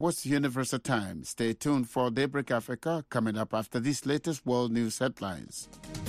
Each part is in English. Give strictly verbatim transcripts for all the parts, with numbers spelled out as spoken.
What's Universal Time? Stay tuned for Daybreak Africa coming up after these latest world news headlines.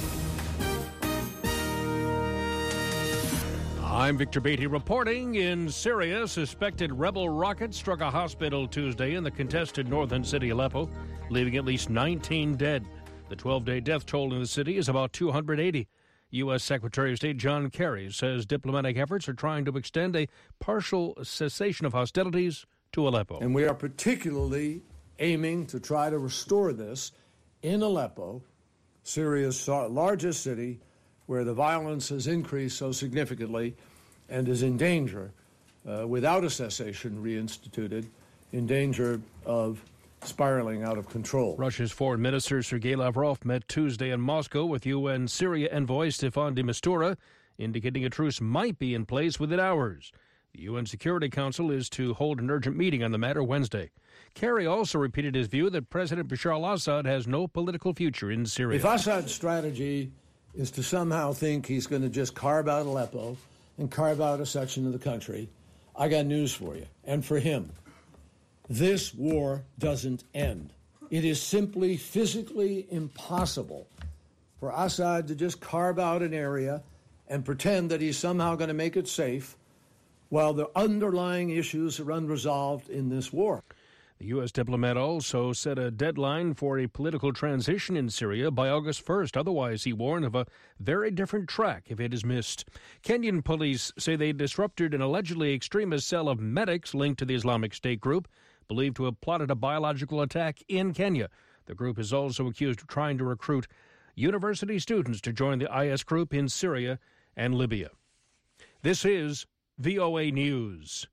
I'm Victor Beatty reporting. In Syria, suspected rebel rocket struck a hospital Tuesday in the contested northern city Aleppo, leaving at least nineteen dead. The twelve-day death toll in the city is about two hundred eighty. U S. Secretary of State John Kerry says diplomatic efforts are trying to extend a partial cessation of hostilities to Aleppo. And we are particularly aiming to try to restore this in Aleppo, Syria's largest city, where the violence has increased so significantly and is in danger, uh, without a cessation reinstituted, in danger of spiraling out of control. Russia's foreign minister Sergei Lavrov met Tuesday in Moscow with U N Syria envoy Stefan de Mistura, indicating a truce might be in place within hours. The U N Security Council is to hold an urgent meeting on the matter Wednesday. Kerry also repeated his view that President Bashar al-Assad has no political future in Syria. If Assad's strategy is to somehow think he's going to just carve out Aleppo and carve out a section of the country, I got news for you, and for him. This war doesn't end. It is simply physically impossible for Assad to just carve out an area and pretend that he's somehow going to make it safe while the underlying issues are unresolved in this war. The U S diplomat also set a deadline for a political transition in Syria by August first. Otherwise, he warned of a very different track if it is missed. Kenyan police say they disrupted an allegedly extremist cell of medics linked to the Islamic State group, believed to have plotted a biological attack in Kenya. The group is also accused of trying to recruit university students to join the I S group in Syria and Libya. This is V O A News.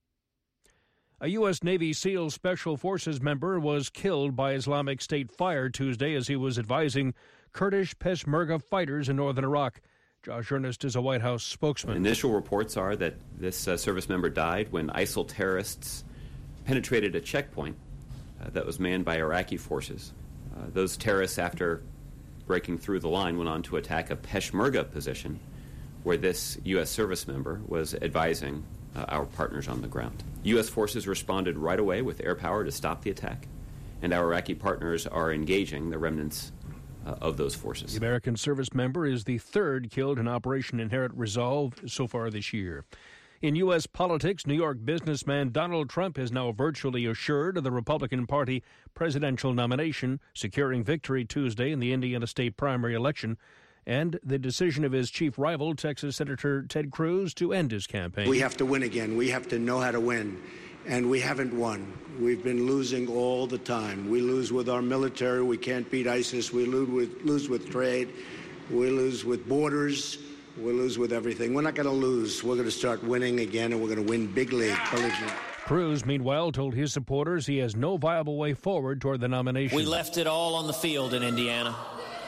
A U S. Navy SEAL Special Forces member was killed by Islamic State fire Tuesday as he was advising Kurdish Peshmerga fighters in northern Iraq. Josh Earnest is a White House spokesman. Initial reports are that this uh, service member died when ISIL terrorists penetrated a checkpoint uh, that was manned by Iraqi forces. Uh, those terrorists, after breaking through the line, went on to attack a Peshmerga position where this U S service member was advising uh, our partners on the ground. U S forces responded right away with air power to stop the attack, and our Iraqi partners are engaging the remnants uh, of those forces. The American service member is the third killed in Operation Inherent Resolve so far this year. In U S politics, New York businessman Donald Trump is now virtually assured of the Republican Party presidential nomination, securing victory Tuesday in the Indiana state primary election, and the decision of his chief rival, Texas Senator Ted Cruz, to end his campaign. We have to win again. We have to know how to win, and we haven't won. We've been losing all the time. We lose with our military. We can't beat ISIS. We lose with, lose with trade. We lose with borders. We lose with everything. We're not going to lose. We're going to start winning again, and we're going to win big league. Cruz, meanwhile, told his supporters he has no viable way forward toward the nomination. We left it all on the field in Indiana.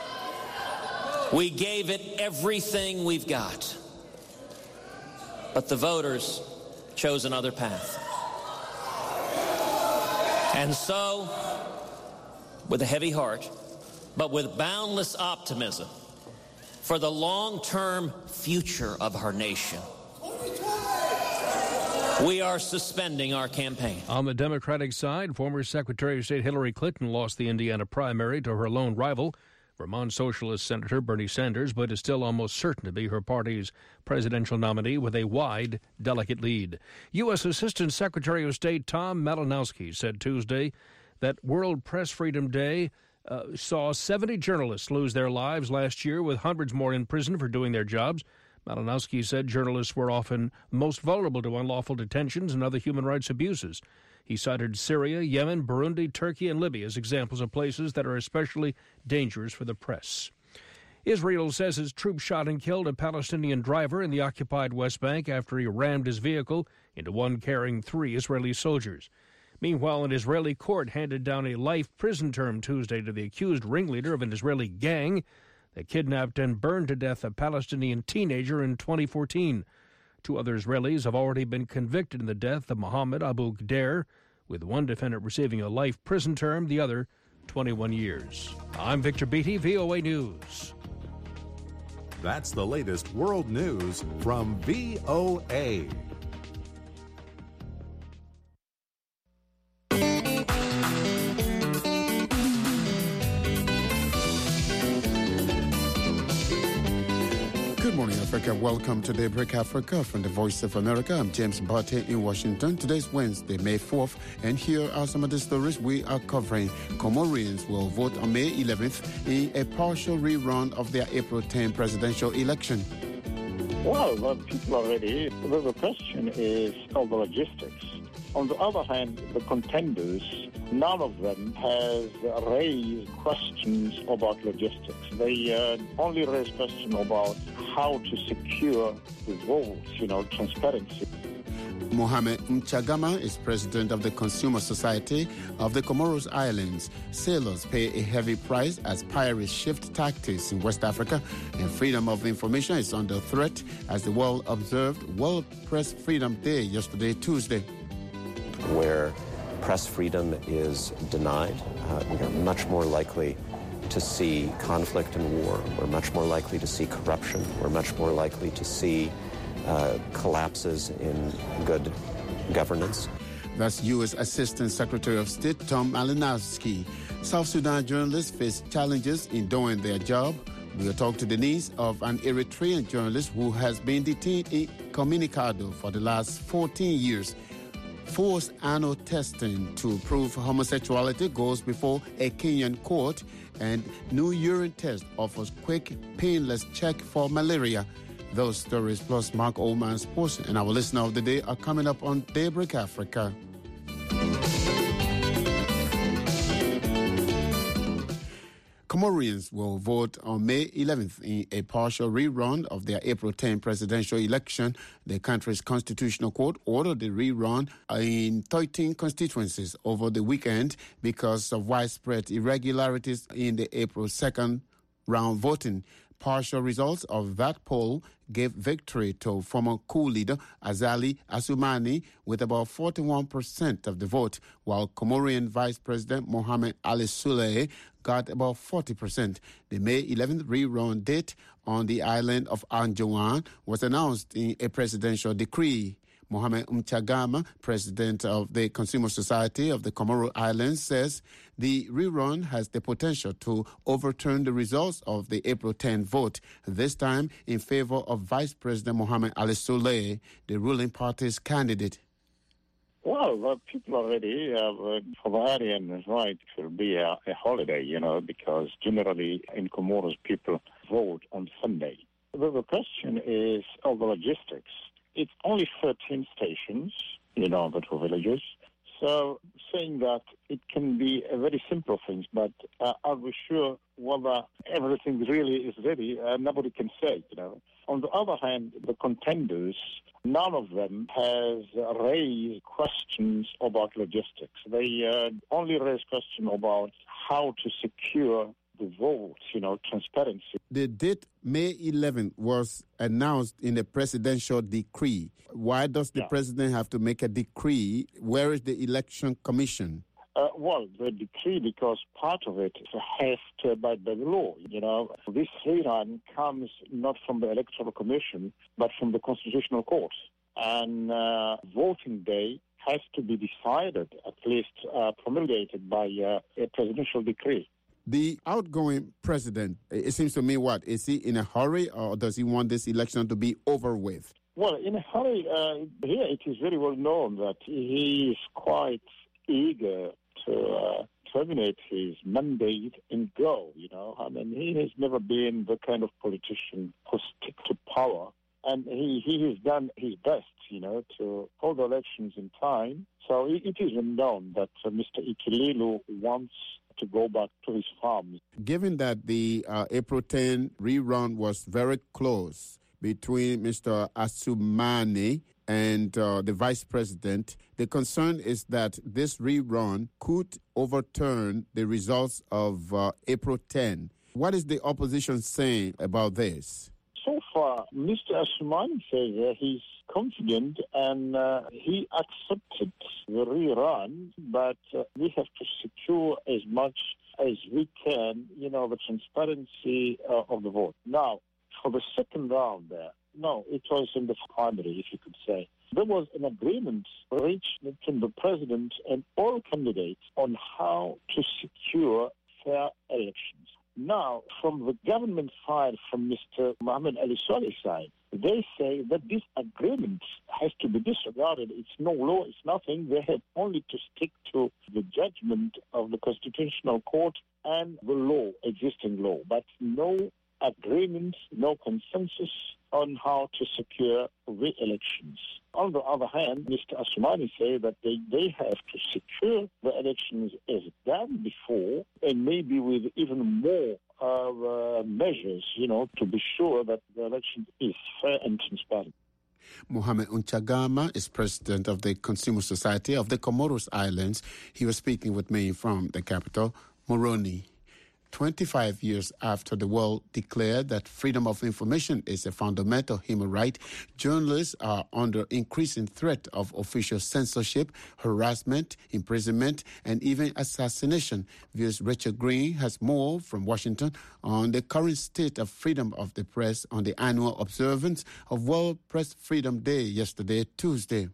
We gave it everything we've got. But the voters chose another path. And so, with a heavy heart, but with boundless optimism for the long-term future of our nation, we are suspending our campaign. On the Democratic side, former Secretary of State Hillary Clinton lost the Indiana primary to her lone rival, Vermont Socialist Senator Bernie Sanders, but is still almost certain to be her party's presidential nominee with a wide delegate lead. U S. Assistant Secretary of State Tom Malinowski said Tuesday that World Press Freedom Day uh, saw seventy journalists lose their lives last year, with hundreds more in prison for doing their jobs. Malinowski said journalists were often most vulnerable to unlawful detentions and other human rights abuses. He cited Syria, Yemen, Burundi, Turkey, and Libya as examples of places that are especially dangerous for the press. Israel says its troops shot and killed a Palestinian driver in the occupied West Bank after he rammed his vehicle into one carrying three Israeli soldiers. Meanwhile, an Israeli court handed down a life prison term Tuesday to the accused ringleader of an Israeli gang that kidnapped and burned to death a Palestinian teenager in twenty fourteen. Two other Israelis have already been convicted in the death of Mohammed Abu Ghadir, with one defendant receiving a life prison term, the other twenty-one years. I'm Victor Beatty, V O A News. That's the latest world news from V O A. morning, Africa. Welcome to Daybreak Africa from the Voice of America. I'm James Barty in Washington. Today's Wednesday, May fourth, and here are some of the stories we are covering. Comorians will vote on May eleventh in a partial rerun of their April tenth presidential election. Well, well people are ready. The, the question is all the logistics. On the other hand, the contenders, none of them has raised questions about logistics. They uh, only raise questions about how to secure the votes, you know, transparency. Mohamed Mchagama is president of the Consumer Society of the Comoros Islands. Sailors pay a heavy price as pirates shift tactics in West Africa, and freedom of information is under threat as the world observed World Press Freedom Day yesterday, Tuesday. Where press freedom is denied, uh, we are much more likely to see conflict and war. We're much more likely to see corruption. We're much more likely to see uh, collapses in good governance. That's U S Assistant Secretary of State Tom Malinowski. South Sudan journalists face challenges in doing their job. We'll talk to the niece of an Eritrean journalist who has been detained in Communicado for the last fourteen years. Forced anal testing to prove homosexuality goes before a Kenyan court, and new urine test offers quick, painless check for malaria. Those stories plus Mark Oldman's Sports and our listener of the day are coming up on Daybreak Africa. Comorians will vote on May eleventh in a partial rerun of their April tenth presidential election. The country's constitutional court ordered the rerun in thirteen constituencies over the weekend because of widespread irregularities in the April second round voting. Partial results of that poll gave victory to former coup leader Azali Assoumani with about forty-one percent of the vote, while Comorian Vice President Mohamed Ali Souleye got about forty percent. The May eleventh rerun date on the island of Anjouan was announced in a presidential decree. Mohamed Mchagama, president of the Consumer Society of the Comoro Islands, says the rerun has the potential to overturn the results of the April tenth vote, this time in favor of Vice President Mohamed Ali Souleye, the ruling party's candidate. Well, well people are ready. Uh, for the Aryan, right, it will be a, a holiday, you know, because generally in Comoros people vote on Sunday. The, the question is all the logistics. It's only thirteen stations, you know, the two villages. So saying that it can be a very simple thing, but uh, are we sure whether everything really is ready? Uh, nobody can say, you know. On the other hand, the contenders, none of them has raised questions about logistics. They uh, only raise questions about how to secure the votes, you know, transparency. The date, May eleventh, was announced in a presidential decree. Why does the yeah. president have to make a decree? Where is the election commission? Uh, well, the decree, because part of it has to abide by the law. You know, this rerun comes not from the electoral commission, but from the constitutional court. And uh, voting day has to be decided, at least uh, promulgated by uh, a presidential decree. The outgoing president, it seems to me, what, is he in a hurry or does he want this election to be over with? Well, in a hurry, uh, here it is very well known that he is quite eager to uh, terminate his mandate and go, you know. I mean, he has never been the kind of politician who stick to power. And he, he has done his best, you know, to hold elections in time. So it, it is known that uh, Mister Ikilelu wants to go back to his farms. Given that the uh, April tenth rerun was very close between Mister Assoumani and uh, the vice president, the concern is that this rerun could overturn the results of uh, April tenth. What is the opposition saying about this? So far, Mister Assoumani says uh, he's confident and uh, he accepted the rerun, but uh, we have to secure as much as we can, you know, the transparency uh, of the vote. Now, for the second round there, no, it was in the primary, if you could say. There was an agreement reached between the president and all candidates on how to secure fair elections. Now, from the government side, from Mister Mohammed Ali Saleh's side, they say that this agreement has to be disregarded. It's no law, it's nothing. They have only to stick to the judgment of the Constitutional Court and the law, existing law, but no agreement, no consensus on how to secure the elections. On the other hand, Mister Assoumani say that they, they have to secure the elections as done before, and maybe with even more uh, measures, you know, to be sure that the election is fair and transparent. Mohamed Unchagama is president of the Consumer Society of the Comoros Islands. He was speaking with me from the capital, Moroni. twenty-five years after the world declared that freedom of information is a fundamental human right, journalists are under increasing threat of official censorship, harassment, imprisonment, and even assassination. V O's Richard Green has more from Washington on the current state of freedom of the press on the annual observance of World Press Freedom Day yesterday, Tuesday.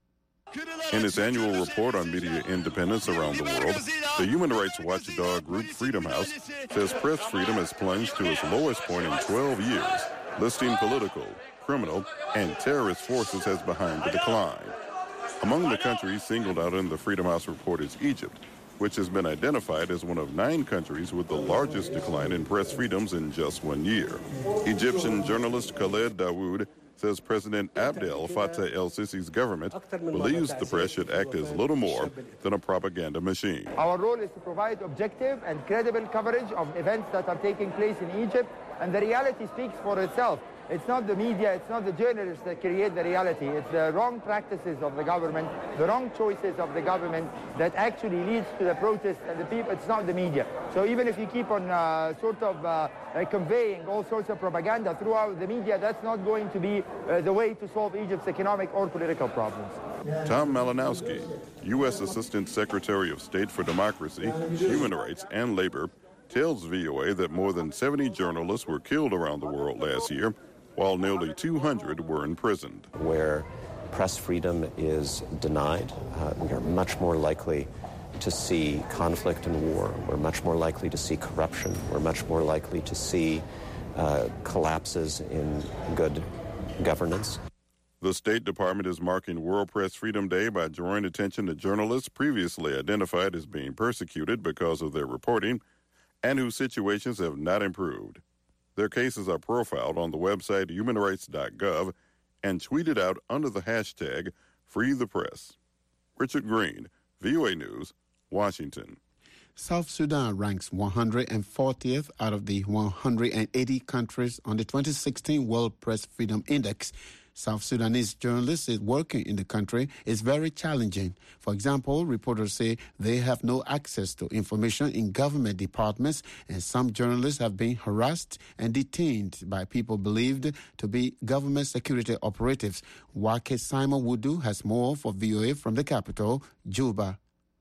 In its annual report on media independence around the world, the human rights watchdog group Freedom House says press freedom has plunged to its lowest point in twelve years, listing political, criminal, and terrorist forces as behind the decline. Among the countries singled out in the Freedom House report is Egypt, which has been identified as one of nine countries with the largest decline in press freedoms in just one year. Egyptian journalist Khaled Dawood says President Abdel Fattah el-Sisi's government believes the press should act as little more than a propaganda machine. Our role is to provide objective and credible coverage of events that are taking place in Egypt, and the reality speaks for itself. It's not the media, it's not the journalists that create the reality. It's the wrong practices of the government, the wrong choices of the government that actually leads to the protest and the people. It's not the media. So even if you keep on uh, sort of uh, uh, conveying all sorts of propaganda throughout the media, that's not going to be uh, the way to solve Egypt's economic or political problems. Tom Malinowski, U S Assistant Secretary of State for Democracy, Human Rights, and Labor, tells V O A that more than seventy journalists were killed around the world last year, while nearly two hundred were imprisoned. Where press freedom is denied, uh, we are much more likely to see conflict and war. We're much more likely to see corruption. We're much more likely to see uh, collapses in good governance. The State Department is marking World Press Freedom Day by drawing attention to journalists previously identified as being persecuted because of their reporting and whose situations have not improved. Their cases are profiled on the website human rights dot gov and tweeted out under the hashtag Free the Press. Richard Green, V O A News, Washington. South Sudan ranks one hundred fortieth out of the one hundred eighty countries on the twenty sixteen World Press Freedom Index. South Sudanese journalists working in the country is very challenging. For example, reporters say they have no access to information in government departments, and some journalists have been harassed and detained by people believed to be government security operatives. Wake Simon Wudu has more for V O A from the capital, Juba.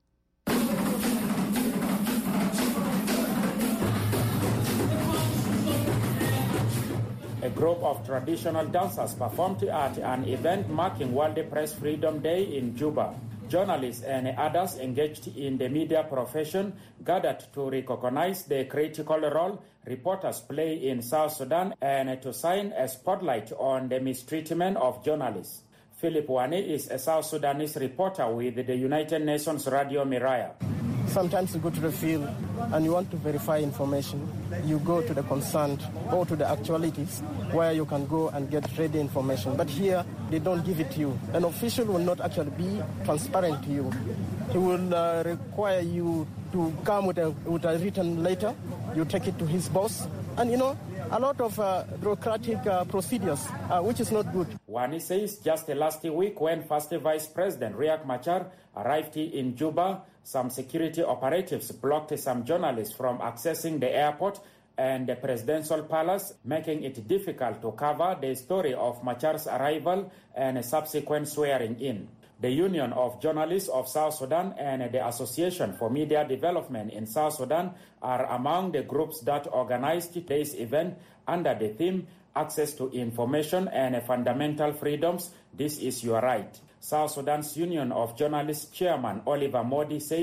A group of traditional dancers performed at an event marking World Press Freedom Day in Juba. Journalists and others engaged in the media profession gathered to recognize the critical role reporters play in South Sudan and to shine a spotlight on the mistreatment of journalists. Philip Wane is a South Sudanese reporter with the United Nations Radio Miraya. Sometimes you go to the field and you want to verify information. You go to the concerned or to the actualities where you can go and get ready information. But here, they don't give it to you. An official will not actually be transparent to you. He will uh, require you to come with a, with a written letter. You take it to his boss. And, you know, a lot of uh, bureaucratic uh, procedures, uh, which is not good. Wani says just last week when First Vice President Riek Machar arrived in Juba, some security operatives blocked some journalists from accessing the airport and the presidential palace, making it difficult to cover the story of Machar's arrival and subsequent swearing in. The Union of Journalists of South Sudan and the Association for Media Development in South Sudan are among the groups that organized today's event under the theme Access to Information and Fundamental Freedoms, This is Your Right. South Sudan's Union of Journalists Chairman Oliver Modi says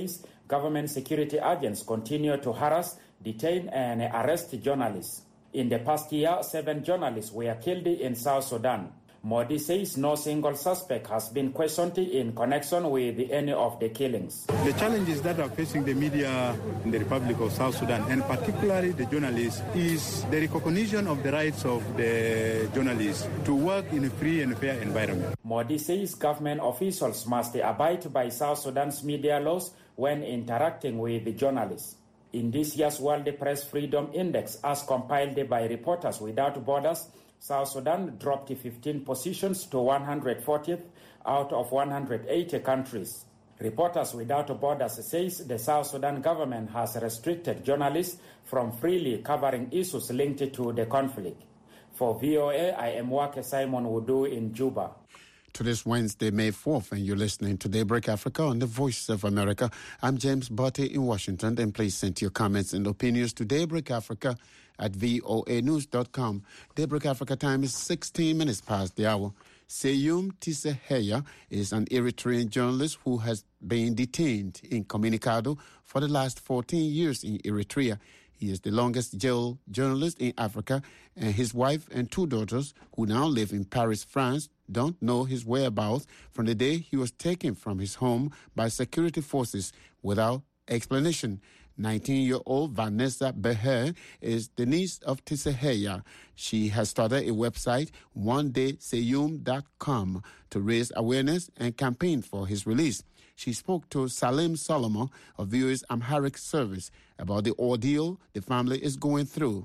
Government security agents continue to harass, detain, and arrest journalists. In the past year, seven journalists were killed in South Sudan. Modi says no single suspect has been questioned in connection with any of the killings. The challenges that are facing the media in the Republic of South Sudan, and particularly the journalists, is the recognition of the rights of the journalists to work in a free and fair environment. Modi says government officials must abide by South Sudan's media laws when interacting with the journalists. In this year's World Press Freedom Index, as compiled by Reporters Without Borders, South Sudan dropped fifteen positions to one hundred fortieth out of one hundred eighty countries. Reporters Without Borders says the South Sudan government has restricted journalists from freely covering issues linked to the conflict. For V O A, I am Wake Simon Wudu in Juba. To this Wednesday, May fourth, and you're listening to Daybreak Africa on the Voice of America. I'm James Botte in Washington, and please send your comments and opinions to Daybreak Africa at voa news dot com. Daybreak Africa time is sixteen minutes past the hour. Seyum Tiseheya is an Eritrean journalist who has been detained in Communicado for the last fourteen years in Eritrea. He is the longest jail journalist in Africa, and his wife and two daughters, who now live in Paris, France, don't know his whereabouts from the day he was taken from his home by security forces without explanation. nineteen-year-old Vanessa Beher is the niece of Tiseheya. She has started a website, one day seyum dot com, to raise awareness and campaign for his release. She spoke to Salim Solomon of V O A's Amharic service about the ordeal the family is going through.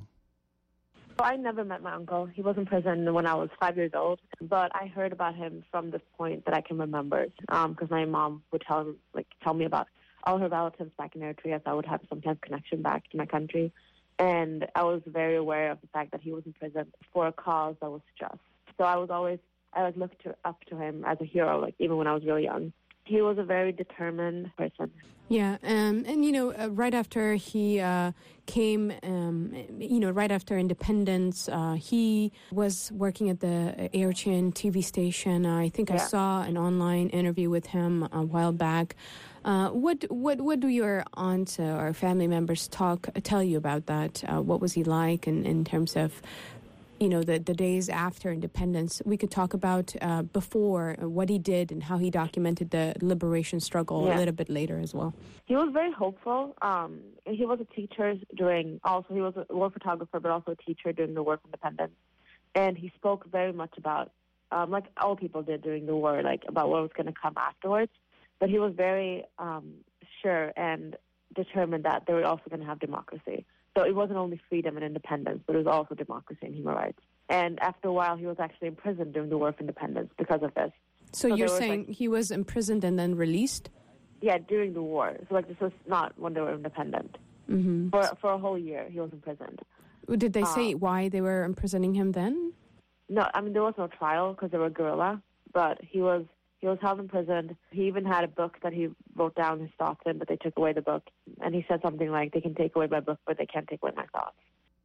I never met my uncle. He was in prison when I was five years old, but I heard about him from this point that I can remember, because um, my mom would tell him, like, tell me about all her relatives back in Eritrea, so I would have some kind of connection back to my country. And I was very aware of the fact that he was in prison for a cause that was just. So I was always, I like looked to, up to him as a hero, like even when I was really young. He was a very determined person. Yeah, um, and, you know, uh, right after he uh, came, um, you know, right after independence, uh, he was working at the Eritrean T V station. Uh, I think yeah. I saw an online interview with him a while back. Uh, what what what do your aunts uh, or family members talk tell you about that? Uh, what was he like in, in terms of, you know, the, the days after independence? We could talk about uh, before, uh, what he did and how he documented the liberation struggle yeah. a little bit later as well. He was very hopeful. Um, he was a teacher during, also he was a war photographer, but also a teacher during the war of independence. And he spoke very much about, um, like all people did during the war, like about what was going to come afterwards. But he was very um, sure and determined that they were also going to have democracy. So it wasn't only freedom and independence, but it was also democracy and human rights. And after a while, he was actually imprisoned during the War of Independence because of this. So, so you're saying like, he was imprisoned and then released? Yeah, during the war. So like this was not when they were independent. Mm-hmm. For for a whole year, he was imprisoned. Did they say um, why they were imprisoning him then? No, I mean, there was no trial because they were guerrilla, but he was... He was held in prison. He even had a book that he wrote down his thoughts in, but they took away the book. And he said something like, they can take away my book, but they can't take away my thoughts.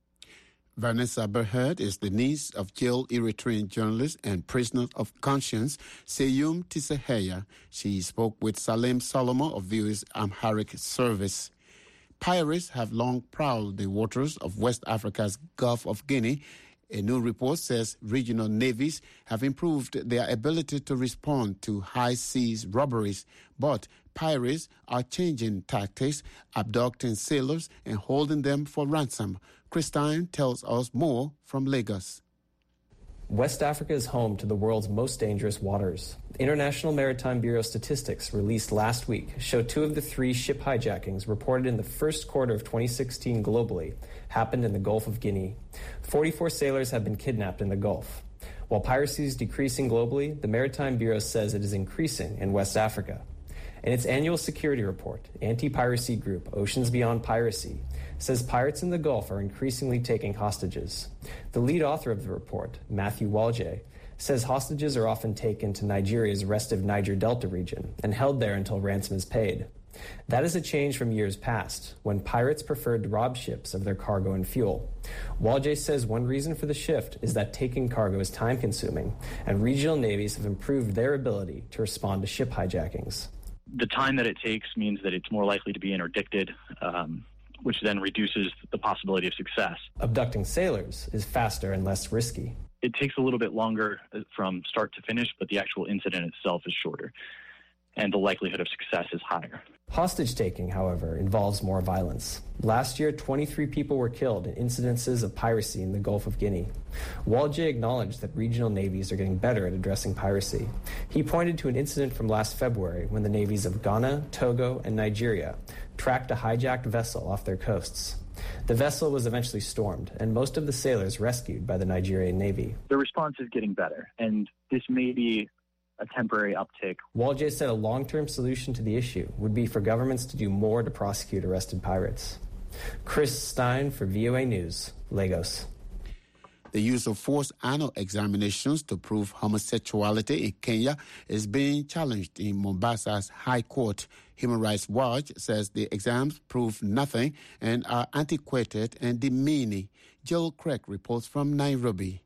Vanessa Berhard is the niece of jailed Eritrean journalist and prisoner of conscience, Seyum Tiseheya. She spoke with Salim Solomon of V O A's Amharic service. Pirates have long prowled the waters of West Africa's Gulf of Guinea. A new report says regional navies have improved their ability to respond to high seas robberies, but pirates are changing tactics, abducting sailors and holding them for ransom. Christine tells us more from Lagos. West Africa is home to the world's most dangerous waters. International Maritime Bureau statistics released last week show two of the three ship hijackings reported in the first quarter of twenty sixteen globally happened in the Gulf of Guinea. forty-four sailors have been kidnapped in the Gulf. While piracy is decreasing globally, the Maritime Bureau says it is increasing in West Africa. In its annual security report, anti-piracy group Oceans Beyond Piracy says pirates in the Gulf are increasingly taking hostages. The lead author of the report, Matthew Walje, says hostages are often taken to Nigeria's restive Niger Delta region and held there until ransom is paid. That is a change from years past, when pirates preferred to rob ships of their cargo and fuel. Walje says one reason for the shift is that taking cargo is time-consuming, and regional navies have improved their ability to respond to ship hijackings. The time that it takes means that it's more likely to be interdicted, um, which then reduces the possibility of success. Abducting sailors is faster and less risky. It takes a little bit longer from start to finish, but the actual incident itself is shorter, and the likelihood of success is higher. Hostage-taking, however, involves more violence. Last year, twenty-three people were killed in incidences of piracy in the Gulf of Guinea. Waljeh acknowledged that regional navies are getting better at addressing piracy. He pointed to an incident from last February when the navies of Ghana, Togo, and Nigeria tracked a hijacked vessel off their coasts. The vessel was eventually stormed, and most of the sailors rescued by the Nigerian Navy. The response is getting better, and this may be a temporary uptick. Waljeh said a long-term solution to the issue would be for governments to do more to prosecute arrested pirates. Chris Stein for V O A News, Lagos. The use of forced anal examinations to prove homosexuality in Kenya is being challenged in Mombasa's High Court. Human Rights Watch says the exams prove nothing and are antiquated and demeaning. Joel Craig reports from Nairobi.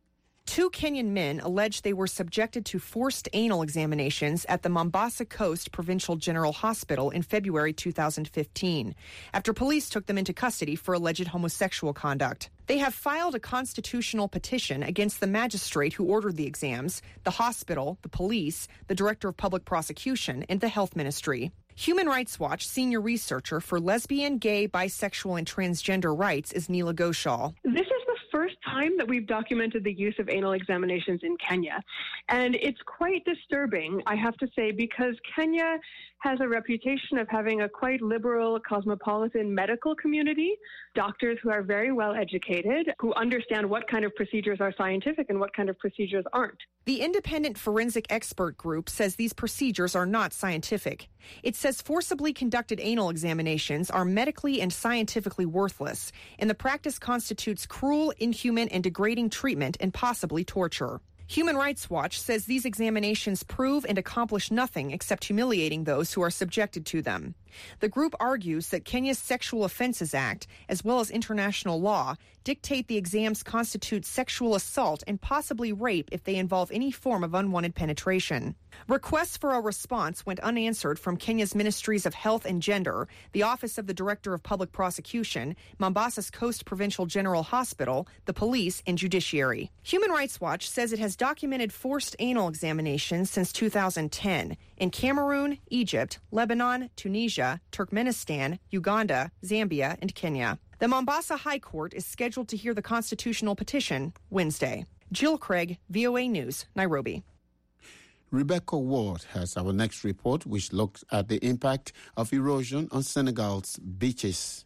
Two Kenyan men alleged they were subjected to forced anal examinations at the Mombasa Coast Provincial General Hospital in February two thousand fifteen, after police took them into custody for alleged homosexual conduct. They have filed a constitutional petition against the magistrate who ordered the exams, the hospital, the police, the director of public prosecution, and the health ministry. Human Rights Watch senior researcher for lesbian, gay, bisexual, and transgender rights is Neela Ghoshal. This is the first time that we've documented the use of anal examinations in Kenya. And it's quite disturbing, I have to say, because Kenya has a reputation of having a quite liberal, cosmopolitan medical community, doctors who are very well educated, who understand what kind of procedures are scientific and what kind of procedures aren't. The independent forensic expert group says these procedures are not scientific. It says forcibly conducted anal examinations are medically and scientifically worthless, and the practice constitutes cruel, inhuman, and degrading treatment and possibly torture. Human Rights Watch says these examinations prove and accomplish nothing except humiliating those who are subjected to them. The group argues that Kenya's Sexual Offences Act, as well as international law, dictate the exams constitute sexual assault and possibly rape if they involve any form of unwanted penetration. Requests for a response went unanswered from Kenya's Ministries of Health and Gender, the Office of the Director of Public Prosecution, Mombasa's Coast Provincial General Hospital, the police, and judiciary. Human Rights Watch says it has documented forced anal examinations since two thousand ten in Cameroon, Egypt, Lebanon, Tunisia, Turkmenistan, Uganda, Zambia, and Kenya. The Mombasa High Court is scheduled to hear the constitutional petition Wednesday. Jill Craig, V O A News, Nairobi. Rebecca Ward has our next report, which looks at the impact of erosion on Senegal's beaches.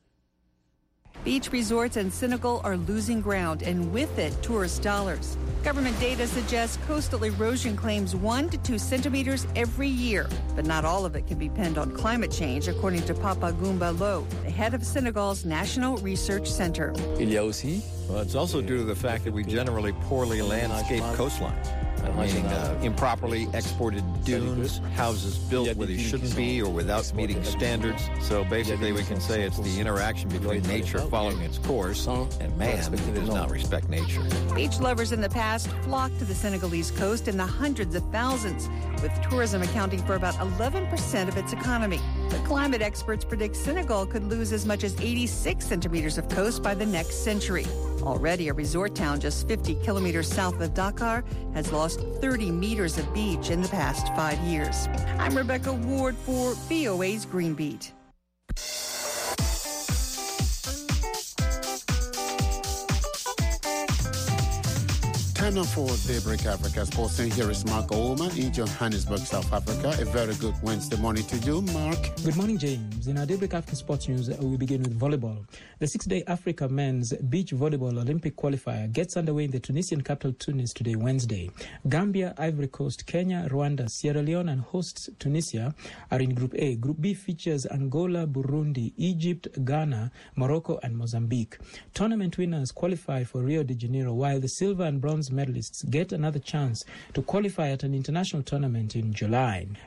Beach resorts in Senegal are losing ground, and with it, tourist dollars. Government data suggests coastal erosion claims one to two centimeters every year, but not all of it can be pinned on climate change, according to Papa Goumba Lo, the head of Senegal's National Research Center. Well, it's also due to the fact that we generally poorly landscape coastlines. Meaning uh, improperly exported dunes, houses built where they shouldn't be or without meeting standards. So basically we can say it's the interaction between nature following its course and man who does not respect nature. Beach lovers in the past flocked to the Senegalese coast in the hundreds of thousands, with tourism accounting for about eleven percent of its economy. But climate experts predict Senegal could lose as much as eighty-six centimeters of coast by the next century. Already, a resort town just fifty kilometers south of Dakar has lost thirty meters of beach in the past five years. I'm Rebecca Ward for V O A's Green Beat. Time now for Daybreak Africa Sports, and here is Mark Oulman in Johannesburg, South Africa. A very good Wednesday morning to you, Mark. Good morning, James. In our Daybreak Africa Sports news, we begin with volleyball. The six-day Africa Men's Beach Volleyball Olympic qualifier gets underway in the Tunisian capital Tunis today, Wednesday. Gambia, Ivory Coast, Kenya, Rwanda, Sierra Leone, and hosts Tunisia are in Group A. Group B features Angola, Burundi, Egypt, Ghana, Morocco, and Mozambique. Tournament winners qualify for Rio de Janeiro, while the silver and bronze medalists get another chance to qualify at an international tournament in July.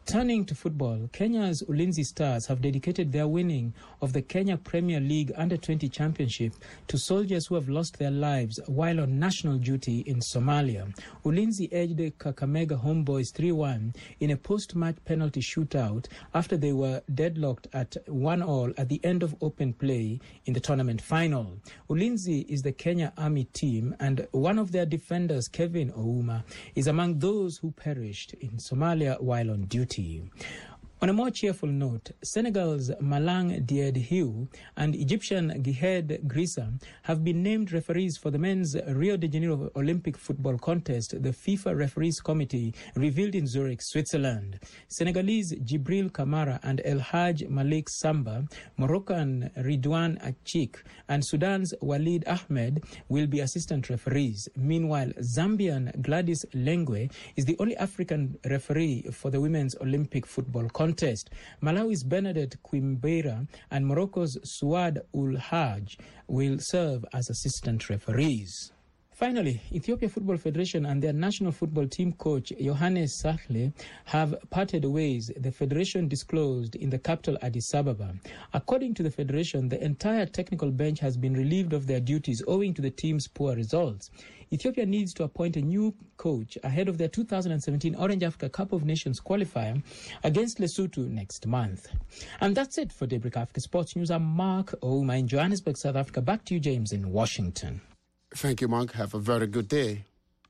Turning to football, Kenya's Ulinzi Stars have dedicated their winning of the Kenya Premier League Under twenty Championship to soldiers who have lost their lives while on national duty in Somalia. Ulinzi edged Kakamega Homeboys three one in a post-match penalty shootout after they were deadlocked at one all at the end of open play in the tournament final. Ulinzi is the Kenya Army team, and one of their defenders, Kevin Ouma, is among those who perished in Somalia while on duty. On a more cheerful note, Senegal's Malang Diedhiou and Egyptian Gihed Grissa have been named referees for the men's Rio de Janeiro Olympic football contest, the FIFA Referees Committee revealed in Zurich, Switzerland. Senegalese Jibril Kamara and El Haj Malik Samba, Moroccan Ridwan Achik, and Sudan's Walid Ahmed will be assistant referees. Meanwhile, Zambian Gladys Lengwe is the only African referee for the women's Olympic football contest. Contest. Malawi's Bernadette Quimbeira and Morocco's Suad Ul Haj will serve as assistant referees. Finally, Ethiopia Football Federation and their national football team coach Johannes Sahle have parted ways, the federation disclosed in the capital Addis Ababa. According to the federation, the entire technical bench has been relieved of their duties owing to the team's poor results. Ethiopia needs to appoint a new coach ahead of their two thousand seventeen Orange Africa Cup of Nations qualifier against Lesotho next month. And that's it for Daybreak Africa Sports News. I'm Mark Ouma in Johannesburg, South Africa. Back to you, James, in Washington. Thank you, Mark. Have a very good day.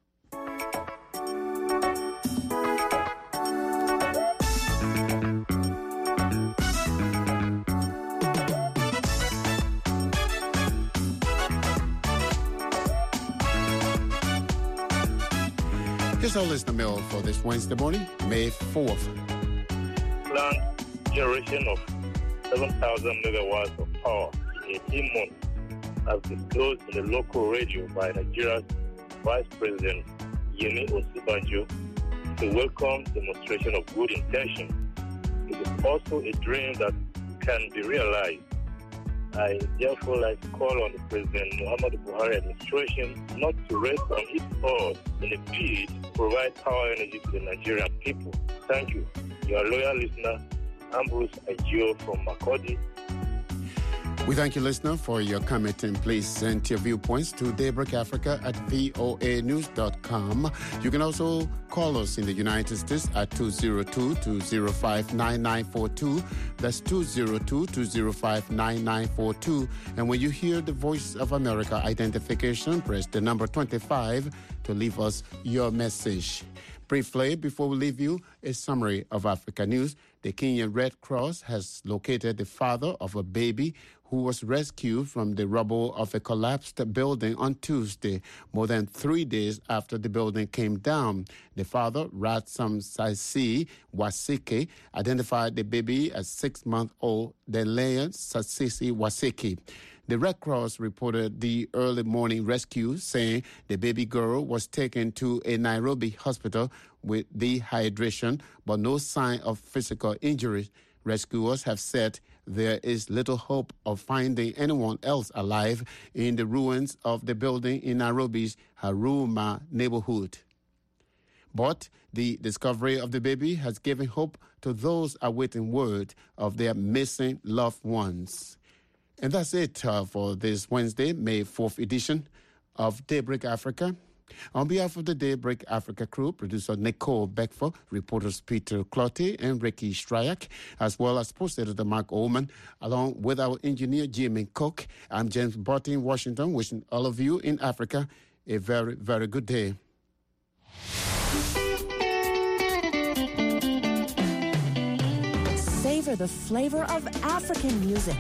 Here's our listener mail for this Wednesday morning, May fourth. Planned generation of seven thousand megawatts of power in eighteen months, as disclosed in the local radio by Nigeria's Vice President Yemi Osibanjo, is a welcome demonstration of good intention. It is also a dream that can be realized. I therefore like to call on the President Muhammadu Buhari administration not to rest on its oars in a bid to provide power energy to the Nigerian people. Thank you. Your loyal listener, Ambrose Ajio from Makurdi. We thank you, listener, for your comment, and please send your viewpoints to Daybreak Africa at V O A news dot com. You can also call us in the United States at two zero two, two zero five, nine nine four two. That's two zero two, two zero five, nine nine four two. And when you hear the Voice of America identification, press the number twenty-five to leave us your message. Briefly, before we leave you, a summary of Africa news. The Kenyan Red Cross has located the father of a baby who was rescued from the rubble of a collapsed building on Tuesday, more than three days after the building came down. The father, Ratsam Saisi Wasike, identified the baby as six-month-old Delayan Sasisi Wasike. The Red Cross reported the early morning rescue, saying the baby girl was taken to a Nairobi hospital with dehydration, but no sign of physical injury. Rescuers have said there is little hope of finding anyone else alive in the ruins of the building in Nairobi's Huruma neighborhood. But the discovery of the baby has given hope to those awaiting word of their missing loved ones. And that's it uh, for this Wednesday, May fourth edition of Daybreak Africa. On behalf of the Daybreak Africa crew, producer Nicole Beckford, reporters Peter Clotty and Ricky Stryak, as well as sports editor Mark Ullman, along with our engineer Jimmy Cook, I'm James Barty in Washington, wishing all of you in Africa a very, very good day. Savor the flavor of African music.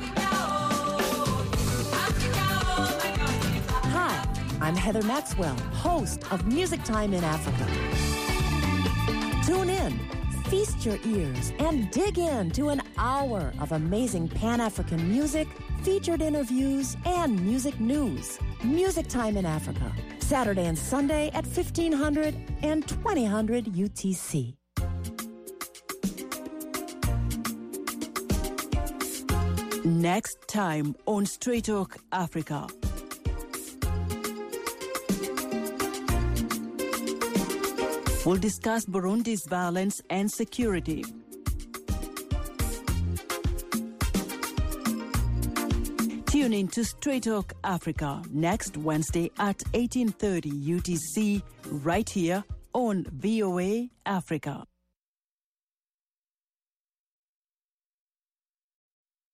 Hi, I'm Heather Maxwell, host of Music Time in Africa. Tune in, feast your ears, and dig in to an hour of amazing Pan-African music, featured interviews, and music news. Music Time in Africa, Saturday and Sunday at fifteen hundred and twenty hundred U T C. Next time on Straight Talk Africa. We'll discuss Burundi's violence and security. Tune in to Straight Talk Africa next Wednesday at eighteen thirty U T C right here on V O A Africa.